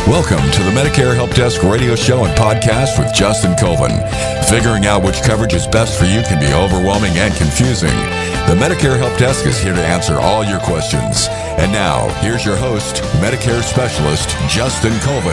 Welcome to the Medicare Help Desk radio show and podcast with Justin Colvin. Figuring out which coverage is best for you can be overwhelming and confusing. The Medicare Help Desk is here to answer all your questions. And now, here's your host, Medicare specialist, Justin Colvin.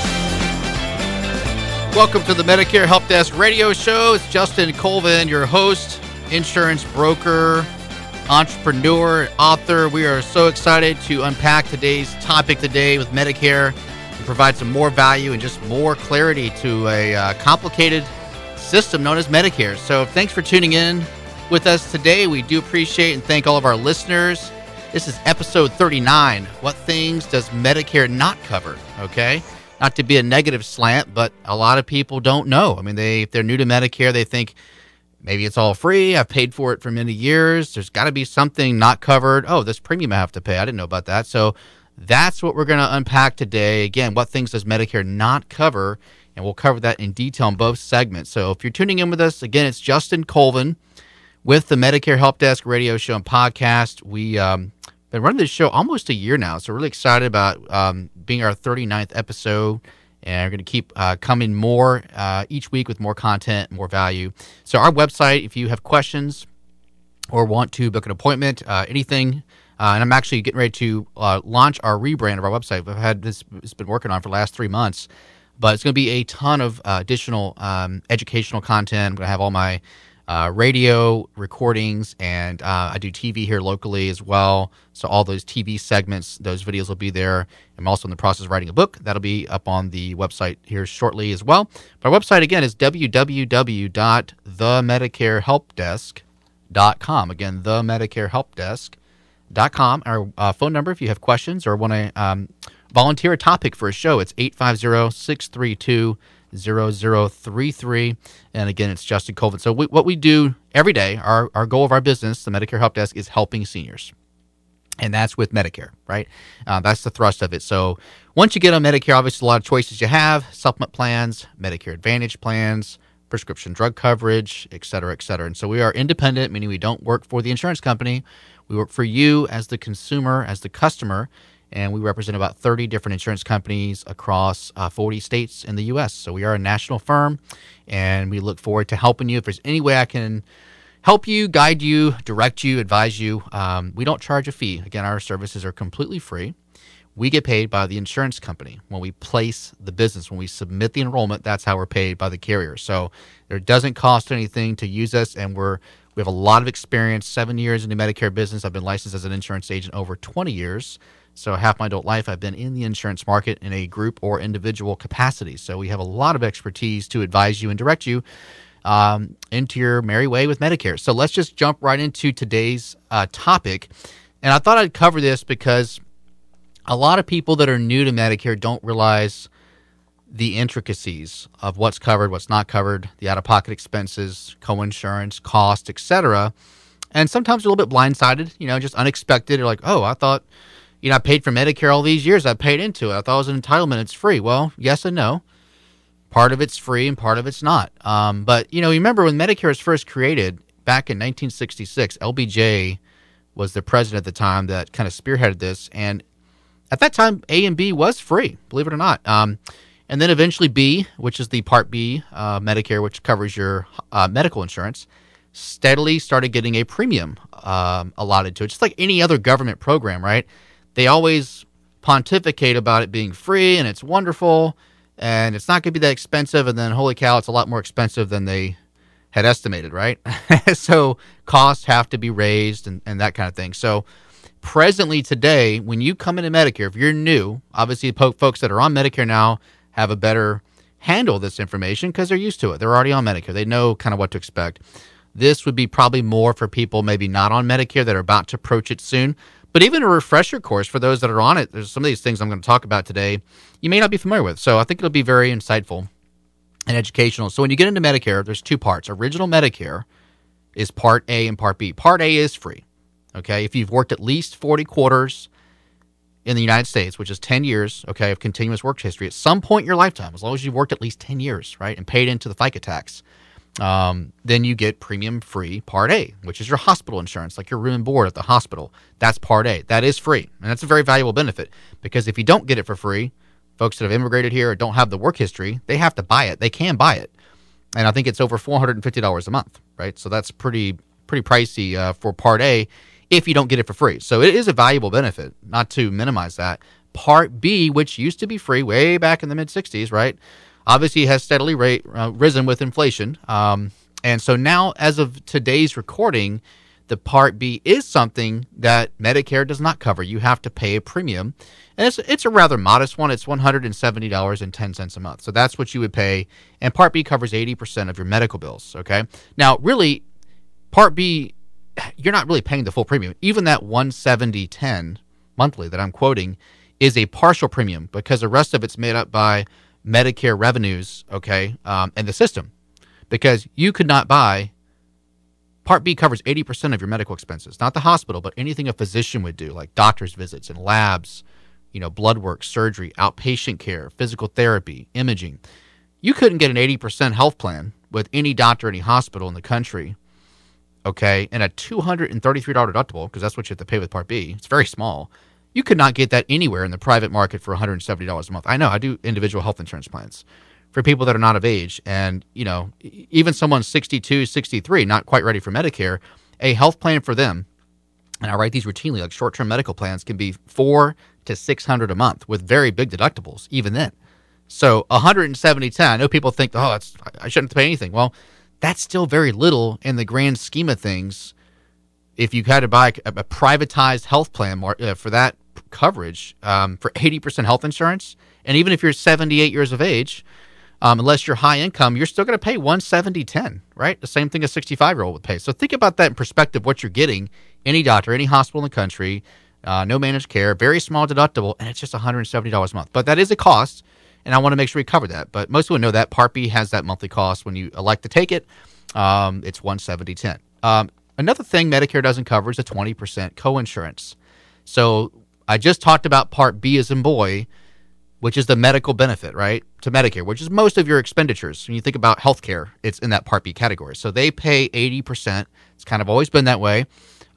Welcome to the Medicare Help Desk radio show. It's Justin Colvin, your host, insurance broker, entrepreneur, author. We are so excited to unpack today's topic today with Medicare and provide some more value and just more clarity to a complicated system known as Medicare. So thanks for tuning in with us today. We do appreciate and thank all of our listeners. This is episode 39. What things does Medicare not cover? Okay. Not to be a negative slant, but a lot of people don't know. I mean, if they're new to Medicare, they think maybe it's all free. I've paid for it for many years. There's got to be something not covered. Oh, this premium I have to pay. I didn't know about that. So that's what we're going to unpack today. Again, what things does Medicare not cover? And we'll cover that in detail in both segments. So if you're tuning in with us, again, it's Justin Colvin with the Medicare Help Desk radio show and podcast. We been running this show almost a year now, so we're really excited about being our 39th episode, and we're going to keep coming more each week with more content, more value. So our website, if you have questions or want to book an appointment, anything, and I'm actually getting ready to launch our rebrand of our website. We've had this, it's been working on for the last 3 months, but it's going to be a ton of additional educational content. I'm going to have all my radio recordings, and I do TV here locally as well. So all those TV segments, those videos will be there. I'm also in the process of writing a book. That'll be up on the website here shortly as well. But our website, again, is www.themedicarehelpdesk.com. Again, themedicarehelpdesk.com. Our phone number, if you have questions or want to volunteer a topic for a show, it's 850-632-0033. And again, it's Justin Colvin. So what we do every day, our goal of our business, the Medicare Help Desk, is helping seniors. And that's with Medicare, right? That's the thrust of it. So once you get on Medicare, obviously a lot of choices you have: supplement plans, Medicare Advantage plans, prescription drug coverage, et cetera, et cetera. And so we are independent, meaning we don't work for the insurance company. We work for you as the consumer, as the customer. And we represent about 30 different insurance companies across 40 states in the U.S. So we are a national firm, and we look forward to helping you. If there's any way I can help you, guide you, direct you, advise you, we don't charge a fee. Again, our services are completely free. We get paid by the insurance company. When we place the business, when we submit the enrollment, that's how we're paid by the carrier. So it doesn't cost anything to use us, and we have a lot of experience, 7 years in the Medicare business. I've been licensed as an insurance agent over 20 years. So half my adult life, I've been in the insurance market in a group or individual capacity. So we have a lot of expertise to advise you and direct you into your merry way with Medicare. So let's just jump right into today's topic. And I thought I'd cover this because a lot of people that are new to Medicare don't realize the intricacies of what's covered, what's not covered, the out-of-pocket expenses, co-insurance, cost, etc. And sometimes they're a little bit blindsided, just unexpected. They're like, oh, I thought, I paid for Medicare all these years. I paid into it. I thought it was an entitlement. It's free. Well, yes and no. Part of it's free and part of it's not. But, you remember when Medicare was first created back in 1966, LBJ was the president at the time that kind of spearheaded this. And at that time, A and B was free, believe it or not. And then eventually B, which is the Part B Medicare, which covers your medical insurance, steadily started getting a premium allotted to it, just like any other government program, right? They always pontificate about it being free and it's wonderful and it's not going to be that expensive. And then, holy cow, it's a lot more expensive than they had estimated, right? So costs have to be raised and that kind of thing. So presently today, when you come into Medicare, if you're new, obviously folks that are on Medicare now have a better handle of this information because they're used to it. They're already on Medicare. They know kind of what to expect. This would be probably more for people maybe not on Medicare that are about to approach it soon. But even a refresher course for those that are on it, there's some of these things I'm going to talk about today you may not be familiar with. So I think it'll be very insightful and educational. So when you get into Medicare, there's two parts. Original Medicare is Part A and Part B. Part A is free. Okay, if you've worked at least 40 quarters in the United States, which is 10 years, okay, of continuous work history, at some point in your lifetime, as long as you've worked at least 10 years, right, and paid into the FICA tax, then you get premium-free Part A, which is your hospital insurance, like your room and board at the hospital. That's Part A. That is free, and that's a very valuable benefit because if you don't get it for free, folks that have immigrated here or don't have the work history, they have to buy it. They can buy it. And I think it's over $450 a month, right? So that's pretty pricey for Part A if you don't get it for free. So it is a valuable benefit, not to minimize that. Part B, which used to be free way back in the mid-'60s, right, obviously has steadily risen with inflation. And so now, as of today's recording, the Part B is something that Medicare does not cover. You have to pay a premium. And it's a rather modest one. It's $170.10 a month. So that's what you would pay. And Part B covers 80% of your medical bills, okay? Now, really, Part B, you're not really paying the full premium. Even that $170.10 monthly that I'm quoting is a partial premium because the rest of it's made up by Medicare revenues, okay, and the system. Because you could not buy, Part B covers 80% of your medical expenses, not the hospital, but anything a physician would do, like doctor's visits and labs, blood work, surgery, outpatient care, physical therapy, imaging. You couldn't get an 80% health plan with any doctor, any hospital in the country, okay, and a $233 deductible, because that's what you have to pay with Part B. It's very small. You could not get that anywhere in the private market for $170 a month. I know, I do individual health insurance plans for people that are not of age. And, even someone 62, 63, not quite ready for Medicare, a health plan for them, and I write these routinely, like short-term medical plans, can be $400 to $600 a month with very big deductibles, even then. So $170.10, I know people think, I shouldn't have to pay anything. Well, that's still very little in the grand scheme of things. If you had to buy a privatized health plan for that coverage, for 80% health insurance, and even if you're 78 years of age, unless you're high income, you're still going to pay $170.10, right? The same thing a 65-year-old would pay. So think about that in perspective, what you're getting. Any doctor, any hospital in the country, no managed care, very small deductible, and it's just $170 a month. But that is a cost, and I want to make sure we cover that. But most people know that Part B has that monthly cost when you elect to take it. It's $170.10. Another thing Medicare doesn't cover is a 20% coinsurance. So I just talked about Part B as in boy, which is the medical benefit, right, to Medicare, which is most of your expenditures. When you think about healthcare, it's in that Part B category. So they pay 80%. It's kind of always been that way.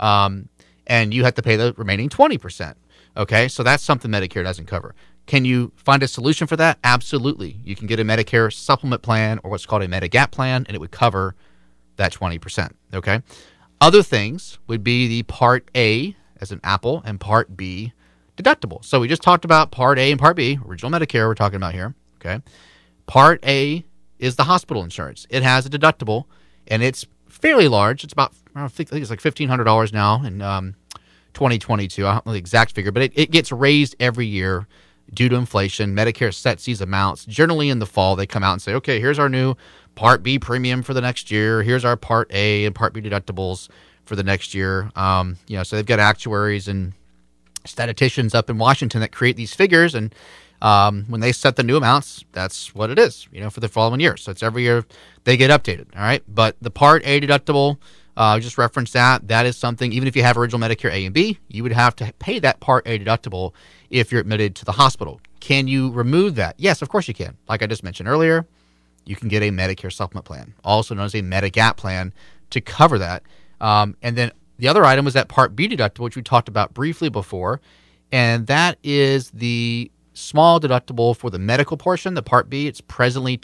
And you have to pay the remaining 20%. Okay, so that's something Medicare doesn't cover. Can you find a solution for that? Absolutely. You can get a Medicare supplement plan or what's called a Medigap plan, and it would cover that 20%. Okay. Other things would be the Part A, as in Apple, and Part B deductible. So we just talked about Part A and Part B, original Medicare we're talking about here. Okay. Part A is the hospital insurance. It has a deductible, and it's fairly large. It's about, I think it's like $1,500 now in 2022. I don't know the exact figure, but it gets raised every year due to inflation. Medicare sets these amounts. Generally in the fall, they come out and say, okay, here's our new Part B premium for the next year. Here's our Part A and Part B deductibles for the next year. So they've got actuaries and statisticians up in Washington that create these figures, and when they set the new amounts, that's what it is, for the following year. So it's every year they get updated, all right? But the Part A deductible, just reference that. That is something, even if you have original Medicare A and B, you would have to pay that Part A deductible if you're admitted to the hospital. Can you remove that? Yes, of course you can. Like I just mentioned earlier, you can get a Medicare supplement plan, also known as a Medigap plan, to cover that. And then the other item was that Part B deductible, which we talked about briefly before, and that is the small deductible for the medical portion. The Part B, it's presently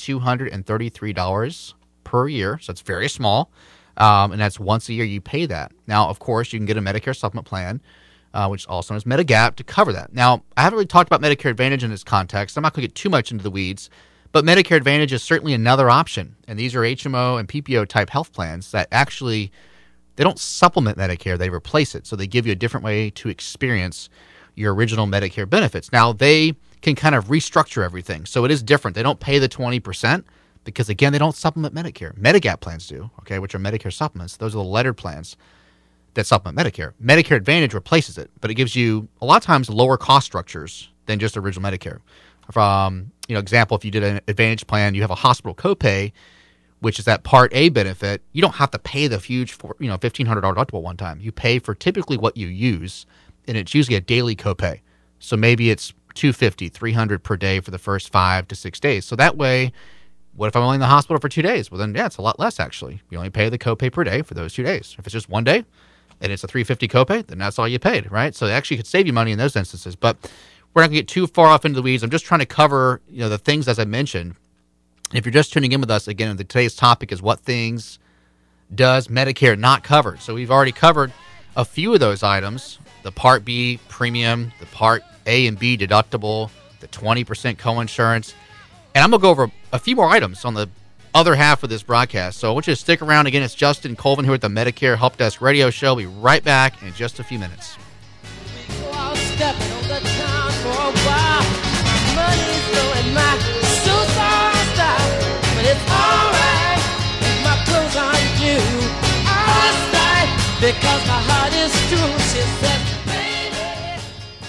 $233 per year, so it's very small, and that's once a year you pay that. Now, of course, you can get a Medicare supplement plan, which is also known as Medigap, to cover that. Now, I haven't really talked about Medicare Advantage in this context. I'm not going to get too much into the weeds, but Medicare Advantage is certainly another option, and these are HMO and PPO type health plans that actually, they don't supplement Medicare, they replace it. So they give you a different way to experience your original Medicare benefits. Now, they can kind of restructure everything. So it is different. They don't pay the 20% because, again, they don't supplement Medicare. Medigap plans do, okay, which are Medicare supplements. Those are the lettered plans that supplement Medicare. Medicare Advantage replaces it, but it gives you, a lot of times, lower cost structures than just original Medicare. From, example, if you did an Advantage plan, you have a hospital copay, which is that Part A benefit. You don't have to pay the huge, $1,500 deductible one time. You pay for typically what you use, and it's usually a daily copay. So maybe it's $250, $300 per day for the first 5 to 6 days. So that way, what if I'm only in the hospital for 2 days? Well, then, yeah, it's a lot less, actually. You only pay the copay per day for those 2 days. If it's just 1 day and it's a $350 copay, then that's all you paid, right? So it actually could save you money in those instances. But we're not going to get too far off into the weeds. I'm just trying to cover, the things as I mentioned. If you're just tuning in with us, again, today's topic is what things does Medicare not cover? So we've already covered a few of those items, the Part B premium, the Part A and B deductible, the 20% coinsurance. And I'm going to go over a few more items on the other half of this broadcast. So I want you to stick around. Again, it's Justin Colvin here at the Medicare Help Desk Radio Show. We'll be right back in just a few minutes. Because my heart is true, she said, baby,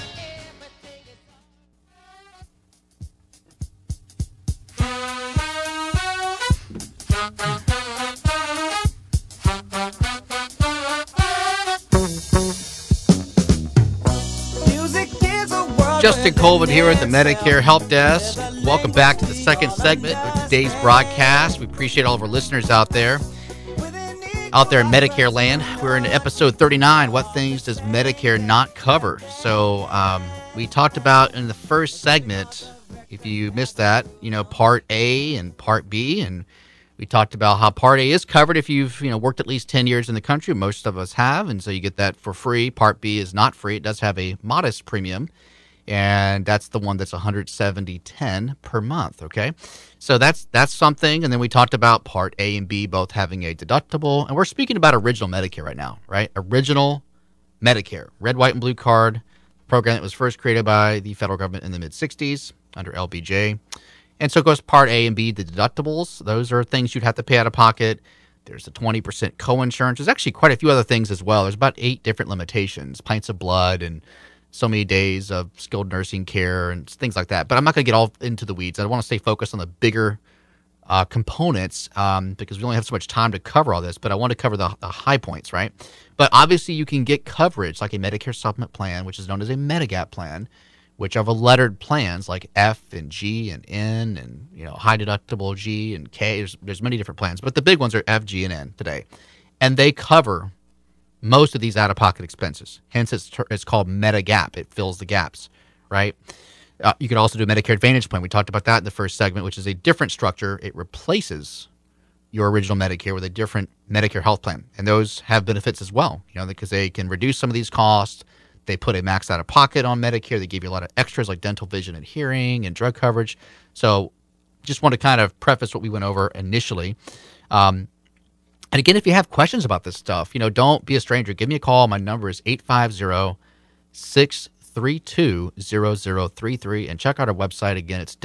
Justin Colvin here at the Medicare Help Desk. Welcome back to the second segment of today's broadcast. We appreciate all of our listeners out there in Medicare land. We're in episode 39, what things does Medicare not cover? So we talked about in the first segment, if you missed that, Part A and Part B, and we talked about how Part A is covered if you've worked at least 10 years in the country. Most of us have, and so you get that for free. Part B is not free. It does have a modest premium, and that's the one that's $170.10 per month, okay? So that's something. And then we talked about Part A and B both having a deductible. And we're speaking about original Medicare right now, right? Original Medicare, red, white, and blue card program that was first created by the federal government in the mid-'60s under LBJ. And so it goes Part A and B, the deductibles. Those are things you'd have to pay out of pocket. There's the 20% coinsurance. There's actually quite a few other things as well. There's about 8 different limitations, pints of blood and so many days of skilled nursing care and things like that. But I'm not going to get all into the weeds. I want to stay focused on the bigger components because we only have so much time to cover all this. But I want to cover the high points, right? But obviously you can get coverage like a Medicare supplement plan, which is known as a Medigap plan, which are the lettered plans like F and G and N and high deductible G and K. There's many different plans, but the big ones are F, G, and N today. And they cover most of these out-of-pocket expenses. Hence, it's called Medigap. It fills the gaps, right? You can also do a Medicare Advantage plan. We talked about that in the first segment, which is a different structure. It replaces your original Medicare with a different Medicare health plan. And those have benefits as well, because they can reduce some of these costs. They put a max out-of-pocket on Medicare. They give you a lot of extras like dental, vision, and hearing and drug coverage. So just want to kind of preface what we went over initially. And again, if you have questions about this stuff, don't be a stranger. Give me a call. My number is 850-632-0033. And check out our website. Again, it's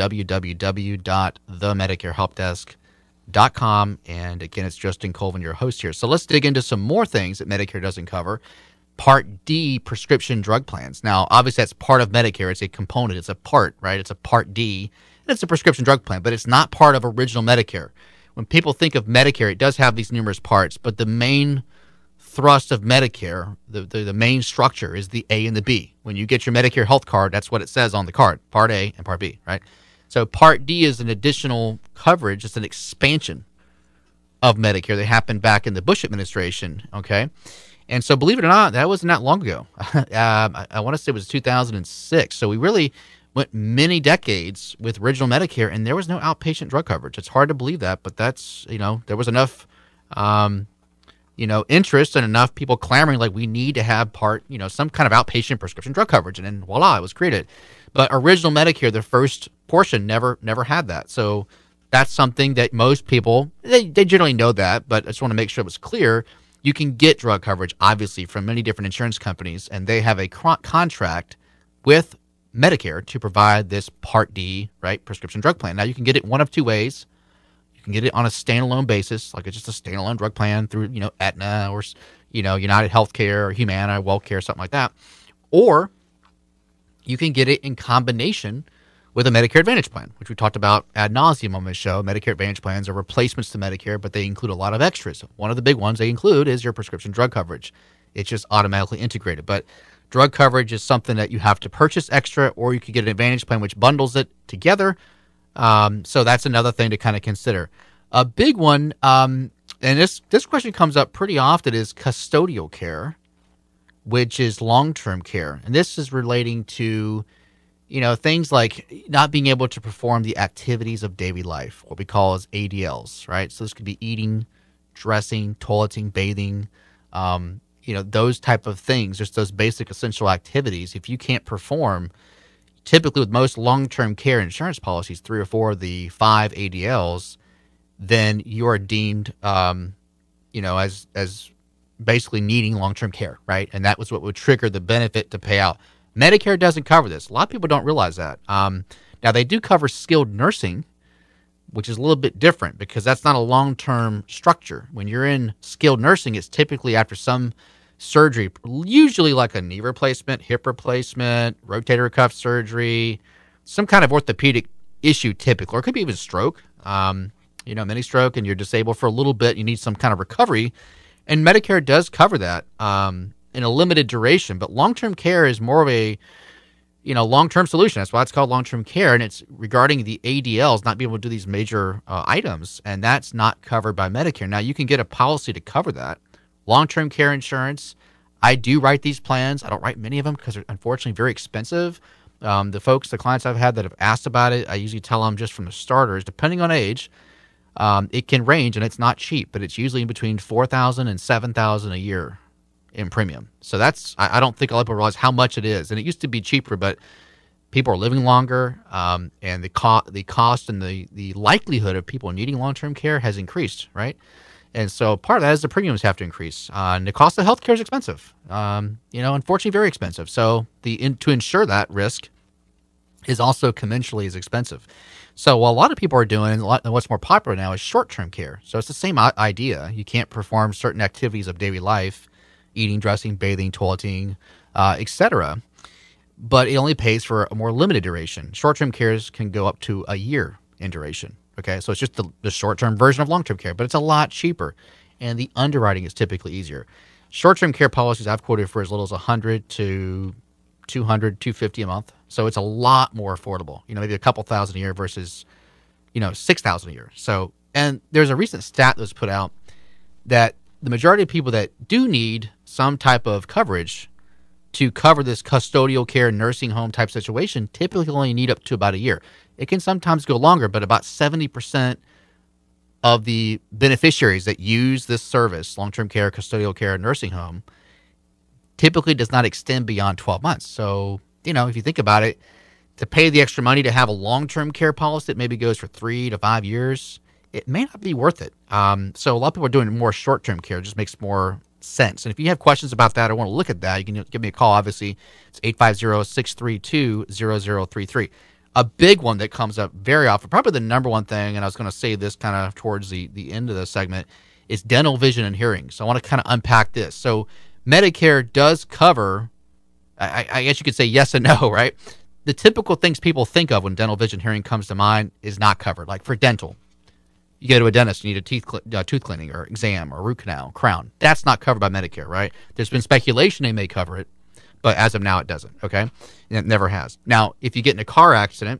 www.themedicarehelpdesk.com. And again, it's Justin Colvin, your host here. So let's dig into some more things that Medicare doesn't cover. Part D, prescription drug plans. Now, obviously, that's part of Medicare. It's a component. It's a part, right? It's a Part D. And it's a prescription drug plan, but it's not part of original Medicare. When people think of Medicare, it does have these numerous parts, but the main thrust of Medicare, the main structure is the A and the B. When you get your Medicare health card, that's what it says on the card, Part A and Part B, right? So Part D is an additional coverage. It's an expansion of Medicare that happened back in the Bush administration, okay? And so believe it or not, that wasn't that long ago. I want to say it was 2006. So we really went many decades with original Medicare, and there was no outpatient drug coverage. It's hard to believe that, but that's, there was enough, interest and enough people clamoring like we need to have some kind of outpatient prescription drug coverage, and then voila, it was created. But original Medicare, the first portion, never had that. So that's something that most people, they generally know that, but I just want to make sure it was clear. You can get drug coverage, obviously, from many different insurance companies, and they have a contract with Medicare to provide this Part D, right, prescription drug plan. Now, you can get it one of two ways. You can get it on a standalone basis, like it's just a standalone drug plan through, Aetna or, United Healthcare or Humana, WellCare, something like that. Or you can get it in combination with a Medicare Advantage plan, which we talked about ad nauseum on this show. Medicare Advantage plans are replacements to Medicare, but they include a lot of extras. One of the big ones they include is your prescription drug coverage. It's just automatically integrated. But drug coverage is something that you have to purchase extra, or you could get an Advantage plan which bundles it together. So that's another thing to kind of consider. A big one, and this question comes up pretty often, is custodial care, which is long-term care. And this is relating to things like not being able to perform the activities of daily life, what we call as ADLs, right? So this could be eating, dressing, toileting, bathing, those type of things, just those basic essential activities. If you can't perform, typically with most long-term care insurance policies, 3 or 4 of the 5 ADLs, then you are deemed, as basically needing long-term care, right? And that was what would trigger the benefit to pay out. Medicare doesn't cover this. A lot of people don't realize that. Now, they do cover skilled nursing, which is a little bit different because that's not a long-term structure. When you're in skilled nursing, it's typically after some surgery, usually like a knee replacement, hip replacement, rotator cuff surgery, some kind of orthopedic issue typically, or it could be even stroke, mini stroke, and you're disabled for a little bit. You need some kind of recovery. And Medicare does cover that in a limited duration, but long-term care is more of a long-term solution. That's why it's called long-term care, and it's regarding the ADLs, not being able to do these major items, and that's not covered by Medicare. Now, you can get a policy to cover that. Long-term care insurance, I do write these plans. I don't write many of them because they're unfortunately very expensive. The clients I've had that have asked about it, I usually tell them just from the starters, depending on age, it can range, and it's not cheap, but it's usually in between $4,000 and $7,000 a year in premium. So that's, I don't think a lot of people realize how much it is. And it used to be cheaper, but people are living longer, and the cost and the likelihood of people needing long-term care has increased, right? And so part of that is the premiums have to increase. And the cost of healthcare is expensive, unfortunately very expensive. So to insure that risk is also commensurately as expensive. So what a lot of people are doing, and what's more popular now, is short-term care. So it's the same idea. You can't perform certain activities of daily life, eating, dressing, bathing, toileting, etc., but it only pays for a more limited duration. Short-term cares can go up to a year in duration. Okay, so it's just the short-term version of long-term care, but it's a lot cheaper, and the underwriting is typically easier. Short-term care policies I've quoted for as little as $100 to $200, $250 a month, so it's a lot more affordable. Maybe a couple thousand a year versus, $6,000 a year. So, and there's a recent stat that was put out that the majority of people that do need some type of coverage to cover this custodial care, nursing home type situation typically only need up to about a year. It can sometimes go longer, but about 70% of the beneficiaries that use this service, long-term care, custodial care, nursing home, typically does not extend beyond 12 months. So, if you think about it, to pay the extra money to have a long-term care policy that maybe goes for 3 to 5 years, it may not be worth it. So a lot of people are doing more short-term care. It just makes more sense. And if you have questions about that or want to look at that, you can give me a call. Obviously, it's 850-632-0033. A big one that comes up very often, probably the number one thing, and I was going to say this kind of towards the end of the segment, is dental, vision, and hearing. So I want to kind of unpack this. So Medicare does cover, I guess you could say yes and no, right? The typical things people think of when dental, vision, hearing comes to mind is not covered. Like for dental, you go to a dentist, you need a tooth cleaning or exam or root canal, crown. That's not covered by Medicare, right? There's been speculation they may cover it, but as of now, it doesn't, okay? And it never has. Now, if you get in a car accident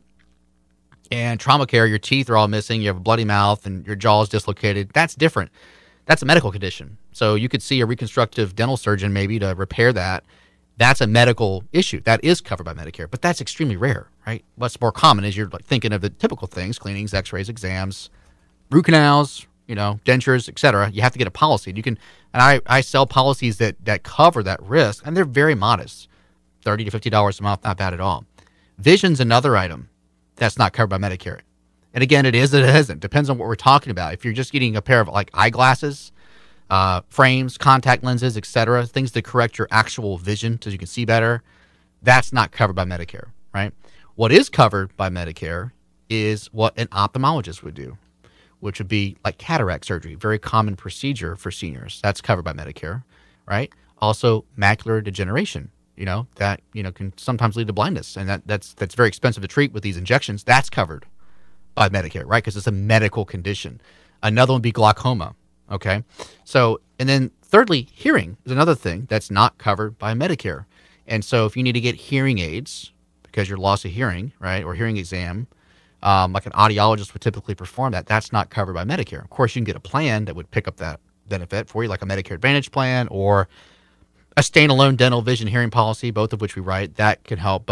and trauma care, your teeth are all missing, you have a bloody mouth, and your jaw is dislocated, that's different. That's a medical condition. So you could see a reconstructive dental surgeon maybe to repair that. That's a medical issue. That is covered by Medicare, but that's extremely rare, right? What's more common is you're thinking of the typical things, cleanings, x-rays, exams, root canals, dentures, etc. You have to get a policy. And I sell policies that cover that risk, and they're very modest, $30 to $50 a month, not bad at all. Vision's another item that's not covered by Medicare. And again, it is, it isn't. Depends on what we're talking about. If you're just getting a pair of eyeglasses, frames, contact lenses, etc., things to correct your actual vision so you can see better, that's not covered by Medicare, right? What is covered by Medicare is what an ophthalmologist would do, which would be like cataract surgery, very common procedure for seniors. That's covered by Medicare, right? Also, macular degeneration, that can sometimes lead to blindness, and that's very expensive to treat with these injections. That's covered by Medicare, right? Because it's a medical condition. Another one would be glaucoma, okay? So, and then thirdly, hearing is another thing that's not covered by Medicare. And so if you need to get hearing aids because you're lost of hearing, right, or hearing exam, like an audiologist would typically perform that, that's not covered by Medicare. Of course, you can get a plan that would pick up that benefit for you, like a Medicare Advantage plan or a standalone dental, vision, hearing policy, both of which we write. That can help. But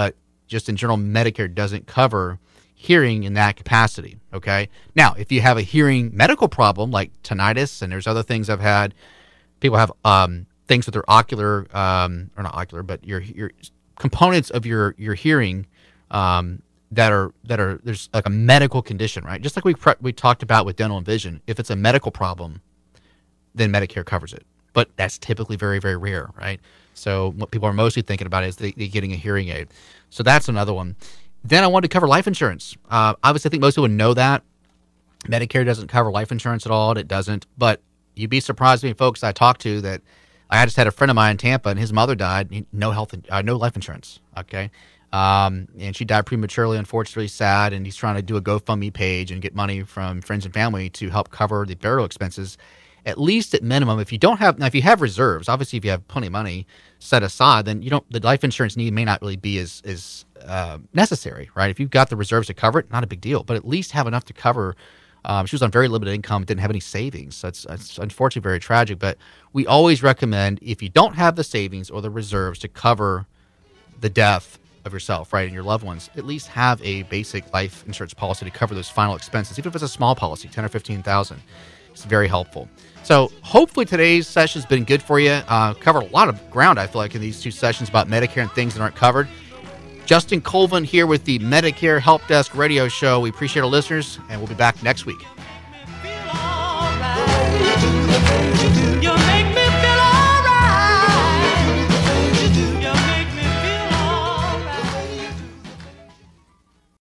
just in general, Medicare doesn't cover hearing in that capacity. Okay. Now, if you have a hearing medical problem like tinnitus, and there's other things I've had, people have things with their ocular, or not ocular, but your components of your hearing that are there's like a medical condition, right? Just like we talked about with dental and vision. If it's a medical problem, then Medicare covers it. But that's typically very, very rare, right? So what people are mostly thinking about is they getting a hearing aid. So that's another one. Then I wanted to cover life insurance. Obviously, I think most people know that. Medicare doesn't cover life insurance at all, and it doesn't. But you'd be surprised me, folks I talked to, that I just had a friend of mine in Tampa, and his mother died, no life insurance, okay? And she died prematurely, unfortunately, sad, and he's trying to do a GoFundMe page and get money from friends and family to help cover the burial expenses. At least at minimum, if you have reserves, obviously if you have plenty of money set aside, then the life insurance need may not really be as necessary, right? If you've got the reserves to cover it, not a big deal, but at least have enough to cover. She was on very limited income, didn't have any savings. So it's unfortunately very tragic, but we always recommend, if you don't have the savings or the reserves to cover the death of yourself, right, and your loved ones, at least have a basic life insurance policy to cover those final expenses, even if it's a small policy, $10,000 or $15,000. It's very helpful. So hopefully today's session has been good for you. Covered a lot of ground, I feel like, in these two sessions about Medicare and things that aren't covered. Justin Colvin here with the Medicare Help Desk radio show. We appreciate our listeners, and we'll be back next week.